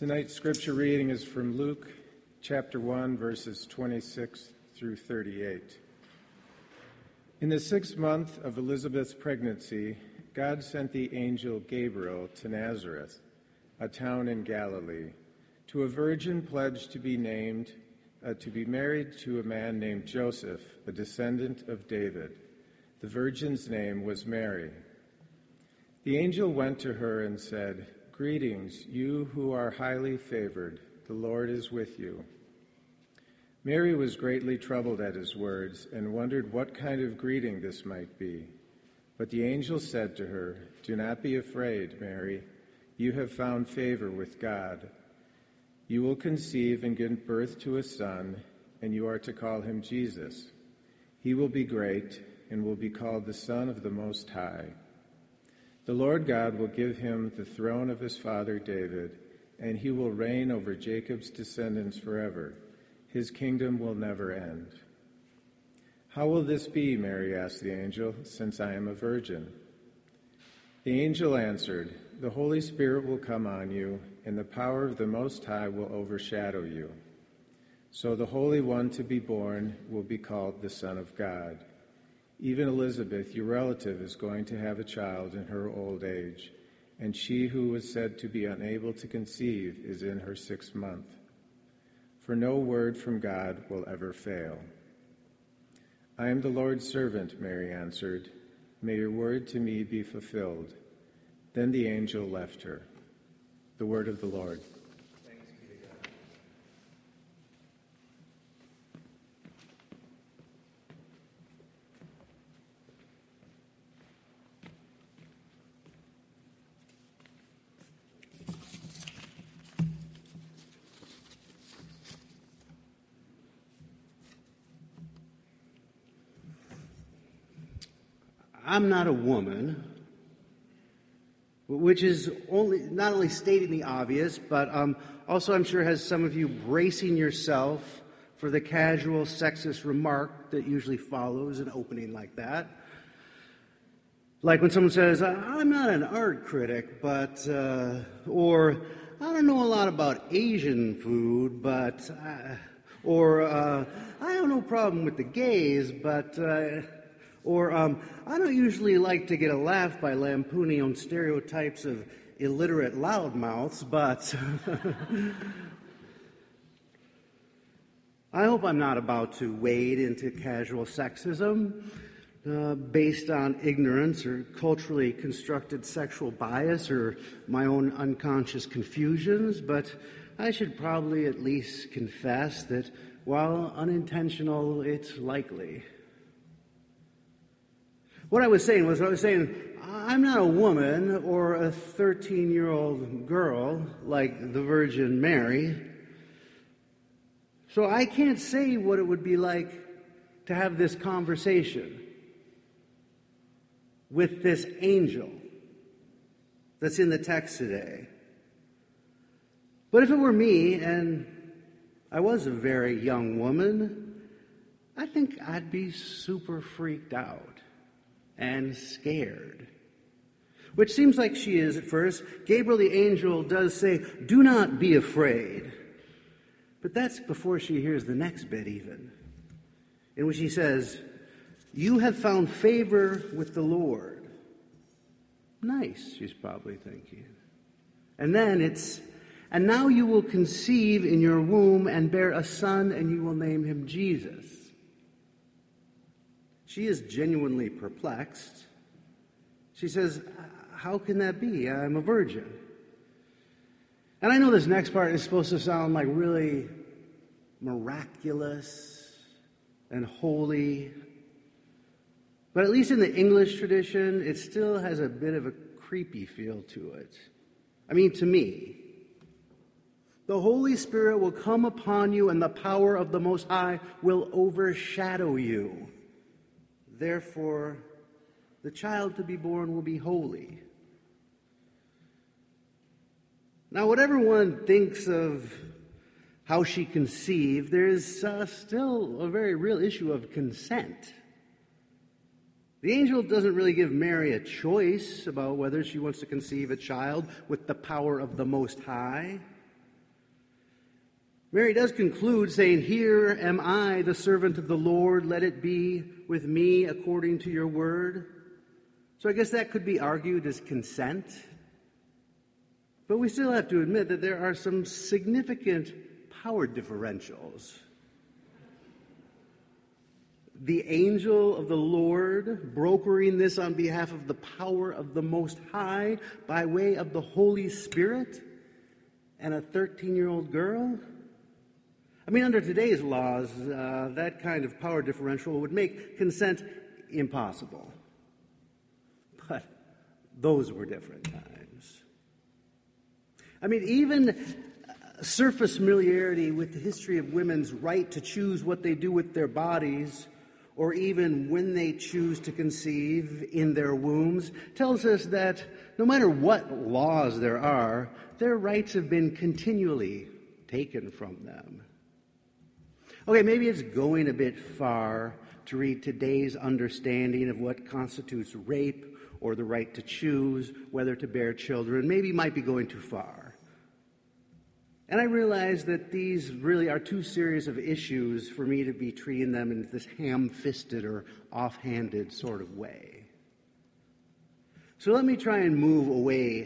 Tonight's scripture reading is from Luke chapter 1, verses 26 through 38. In the 6th month of Elizabeth's pregnancy, God sent the angel Gabriel to Nazareth, a town in Galilee, to a virgin pledged to be married to a man named Joseph, a descendant of David. The virgin's name was Mary. The angel went to her and said, "Greetings, you who are highly favored. The Lord is with you." Mary was greatly troubled at his words and wondered what kind of greeting this might be. But the angel said to her, "Do not be afraid, Mary. You have found favor with God. You will conceive and give birth to a son, and you are to call him Jesus. He will be great and will be called the Son of the Most High. The Lord God will give him the throne of his father David, and he will reign over Jacob's descendants forever. His kingdom will never end." "How will this be," Mary asked the angel, "since I am a virgin?" The angel answered, "The Holy Spirit will come on you, and the power of the Most High will overshadow you. So the Holy One to be born will be called the Son of God. Even Elizabeth, your relative, is going to have a child in her old age, and she who was said to be unable to conceive is in her 6th month. For no word from God will ever fail." "I am the Lord's servant," Mary answered. "May your word to me be fulfilled." Then the angel left her. The word of the Lord. Thanks be to God. I'm not a woman, which is not only stating the obvious, but also I'm sure has some of you bracing yourself for the casual sexist remark that usually follows an opening like that. Like when someone says, "I'm not an art critic, but," or "I don't know a lot about Asian food, but," or "I have no problem with the gays, but," or "I don't usually like to get a laugh by lampooning on stereotypes of illiterate loudmouths, but..." I hope I'm not about to wade into casual sexism based on ignorance or culturally constructed sexual bias or my own unconscious confusions, but I should probably at least confess that while unintentional, it's likely. What I was saying, I'm not a woman or a 13-year-old girl like the Virgin Mary, so I can't say what it would be like to have this conversation with this angel that's in the text today. But if it were me and I was a very young woman, I think I'd be super freaked out and scared, which seems like she is at first. Gabriel the angel does say, "Do not be afraid." But that's before she hears the next bit even, in which he says, "You have found favor with the Lord." Nice, she's probably thinking. And then it's, "And now you will conceive in your womb and bear a son, and you will name him Jesus." She is genuinely perplexed. She says, "How can that be? I'm a virgin." And I know this next part is supposed to sound like really miraculous and holy, but at least in the English tradition, it still has a bit of a creepy feel to it. I mean, to me. "The Holy Spirit will come upon you, and the power of the Most High will overshadow you. Therefore, the child to be born will be holy." Now, whatever one thinks of how she conceived, there is still a very real issue of consent. The angel doesn't really give Mary a choice about whether she wants to conceive a child with the power of the Most High. Mary does conclude saying, "Here am I, the servant of the Lord. Let it be with me according to your word." So I guess that could be argued as consent. But we still have to admit that there are some significant power differentials. The angel of the Lord brokering this on behalf of the power of the Most High by way of the Holy Spirit, and a 13-year-old girl? I mean, under today's laws, that kind of power differential would make consent impossible. But those were different times. I mean, even surface familiarity with the history of women's right to choose what they do with their bodies, or even when they choose to conceive in their wombs, tells us that no matter what laws there are, their rights have been continually taken from them. Okay, maybe it's going a bit far to read today's understanding of what constitutes rape or the right to choose whether to bear children. Maybe it might be going too far. And I realize that these really are too serious of issues for me to be treating them in this ham-fisted or offhanded sort of way. So let me try and move away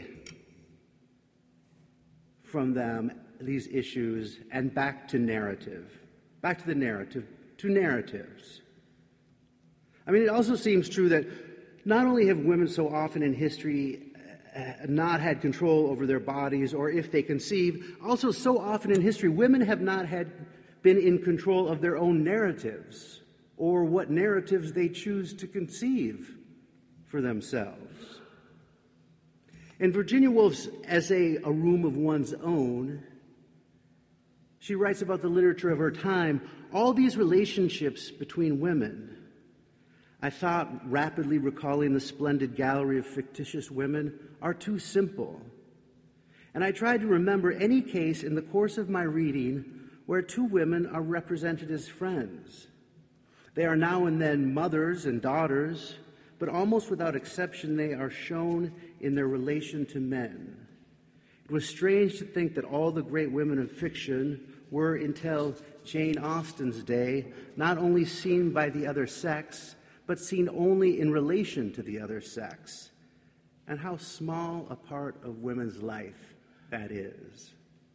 from them, these issues, and back to narrative. Back to the narrative, to narratives. I mean, it also seems true that not only have women so often in history not had control over their bodies, or if they conceive, also so often in history, women have not been in control of their own narratives, or what narratives they choose to conceive for themselves. In Virginia Woolf's essay, A Room of One's Own, she writes about the literature of her time. All these relationships between women, I thought, rapidly recalling the splendid gallery of fictitious women, are too simple. And I tried to remember any case in the course of my reading where two women are represented as friends. They are now and then mothers and daughters, but almost without exception they are shown in their relation to men. It was strange to think that all the great women of fiction were, until Jane Austen's day, not only seen by the other sex, but seen only in relation to the other sex, and how small a part of women's life that is.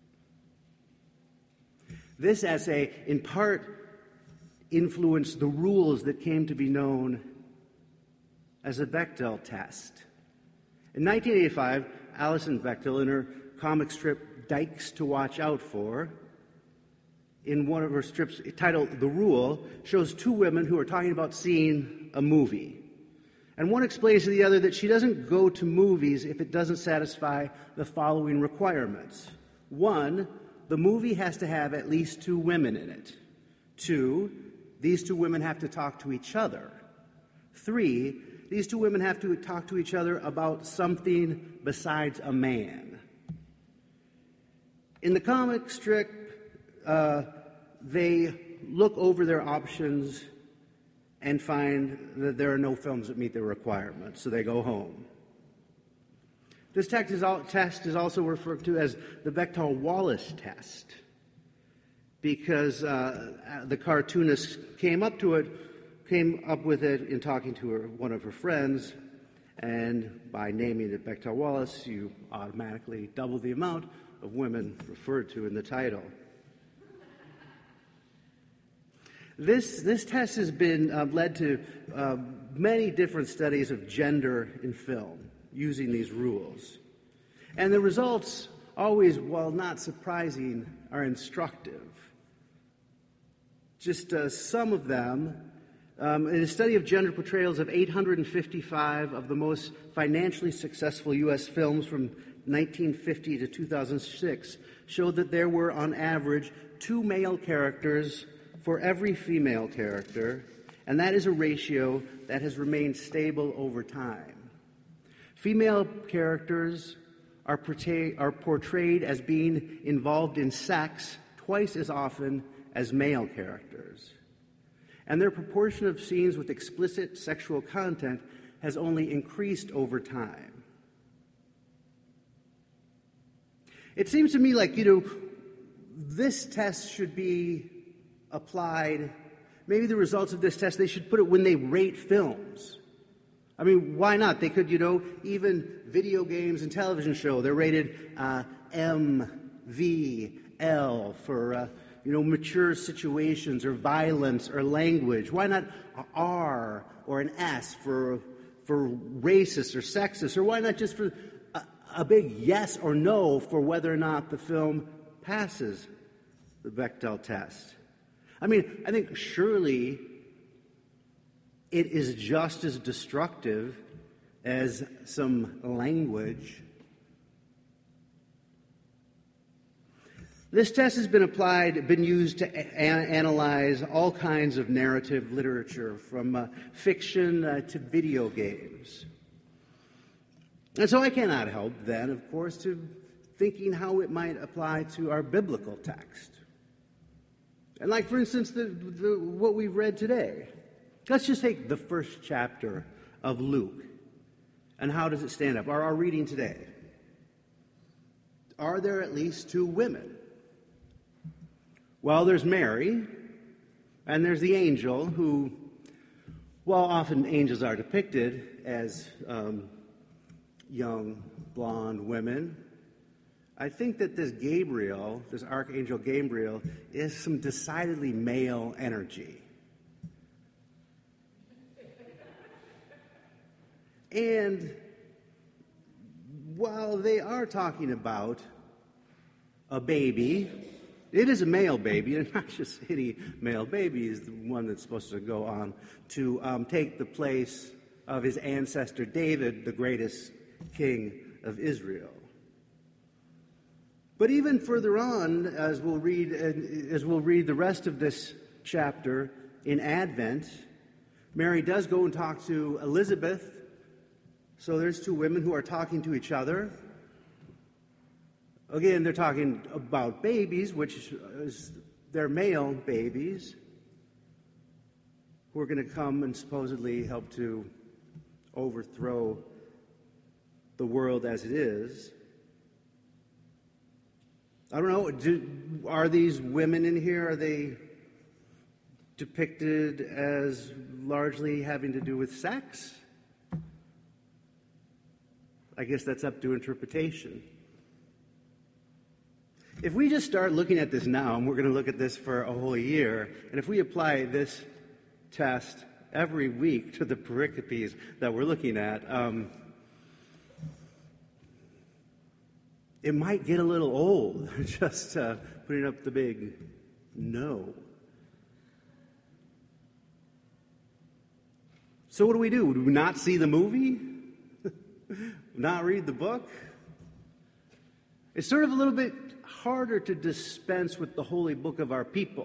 This essay, in part, influenced the rules that came to be known as the Bechdel test. In 1985, Alison Bechdel, in her comic strip Dykes to Watch Out For, in one of her strips titled The Rule, shows two women who are talking about seeing a movie. And one explains to the other that she doesn't go to movies if it doesn't satisfy the following requirements. 1, the movie has to have at least two women in it. 2, these two women have to talk to each other. 3, these two women have to talk to each other about something besides a man. In the comic strip, they look over their options and find that there are no films that meet their requirements, so they go home. This test is also referred to as the Bechdel-Wallace test, because the cartoonist came up with it in talking to one of her friends, and by naming it Bechdel-Wallace, you automatically double the amount of women referred to in the title. This test has been led to many different studies of gender in film using these rules. And the results, always, while not surprising, are instructive. Just some of them. In a study of gender portrayals of 855 of the most financially successful U.S. films from 1950 to 2006 showed that there were, on average, 2 male characters for every female character, and that is a ratio that has remained stable over time. Female characters are portrayed as being involved in sex twice as often as male characters, and their proportion of scenes with explicit sexual content has only increased over time. It seems to me like, this test should be applied, maybe the results of this test, they should put it when they rate films. I mean, why not? They could, even video games and television show, they're rated M, V, L for, mature situations or violence or language. Why not R or an S for racist or sexist? Or why not just for a big yes or no for whether or not the film passes the Bechdel test? I mean, I think surely it is just as destructive as some language. This test has been used to analyze all kinds of narrative literature, from fiction to video games. And so I cannot help then, of course, to thinking how it might apply to our biblical text. And like, for instance, what we've read today. Let's just take the first chapter of Luke. And how does it stand up? Our reading today. Are there at least two women? Well, there's Mary, and there's the angel who, while often angels are depicted as young, blonde women, I think that this Archangel Gabriel, is some decidedly male energy. And while they are talking about a baby, it is a male baby, and not just any male baby, is the one that's supposed to go on to take the place of his ancestor David, the greatest king of Israel. But even further on, as we'll read the rest of this chapter in Advent, Mary does go and talk to Elizabeth. So there's two women who are talking to each other. Again, they're talking about babies, which is their male babies, who are going to come and supposedly help to overthrow the world as it is. I don't know, are these women in here, are they depicted as largely having to do with sex? I guess that's up to interpretation. If we just start looking at this now, and we're going to look at this for a whole year, and if we apply this test every week to the pericopes that we're looking at, it might get a little old, just putting up the big no. So what do? Do we not see the movie? Not read the book? It's sort of a little bit harder to dispense with the holy book of our people.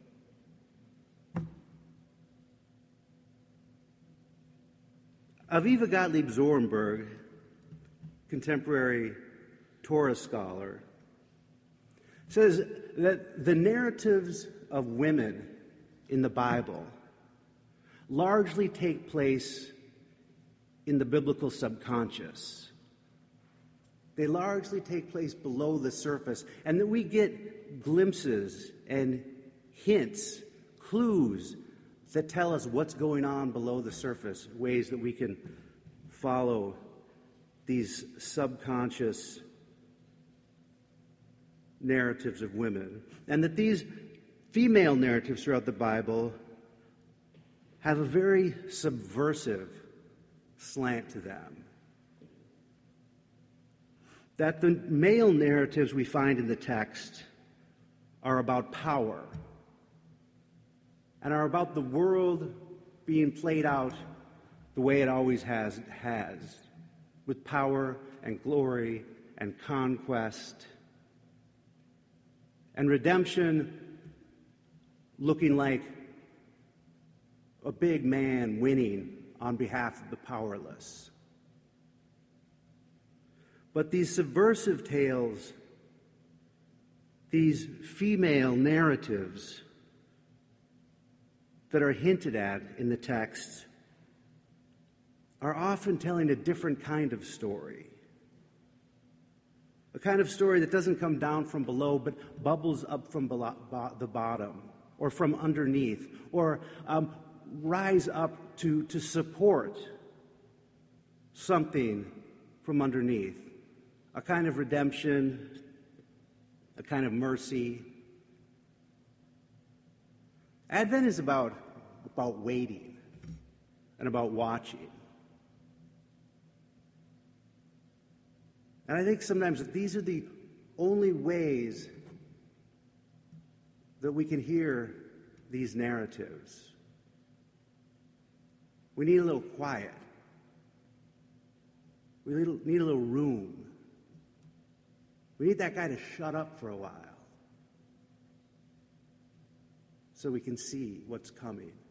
Aviva Gottlieb Zornberg, contemporary Torah scholar, says that the narratives of women in the Bible largely take place in the biblical subconscious. They largely take place below the surface, and that we get glimpses and hints, clues that tell us what's going on below the surface, ways that we can follow these subconscious narratives of women. And that these female narratives throughout the Bible have a very subversive slant to them. That the male narratives we find in the text are about power and are about the world being played out the way it always has, with power and glory and conquest and redemption looking like a big man winning on behalf of the powerless. But these subversive tales, these female narratives that are hinted at in the text, are often telling a different kind of story. A kind of story that doesn't come down from below, but bubbles up from the bottom, or from underneath, or rise up to support something from underneath. A kind of redemption, a kind of mercy. Advent is about waiting and about watching. And I think sometimes that these are the only ways that we can hear these narratives. We need a little quiet. We need a little room. We need that guy to shut up for a while so we can see what's coming.